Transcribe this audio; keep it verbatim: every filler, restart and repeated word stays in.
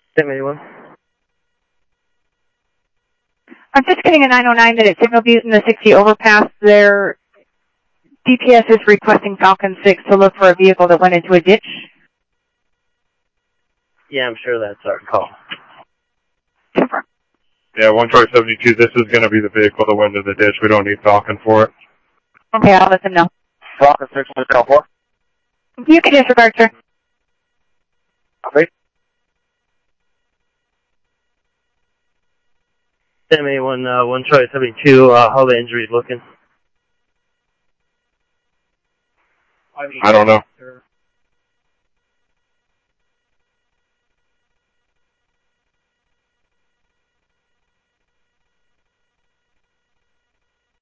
Sam anyone? I'm just getting a nine oh nine that at Signal Butte in the sixty overpass. Their D P S is requesting Falcon six to look for a vehicle that went into a ditch. Yeah, I'm sure that's our call. Super. Yeah, one Troy seventy-two, this is going to be the vehicle that went into the ditch. We don't need Falcon for it. Okay, I'll let them know. Falcon six, one call four. You can disregard, sir. Copy. Sam anyone, uh, one Troy seventy-two, uh, how the injury looking? I don't know.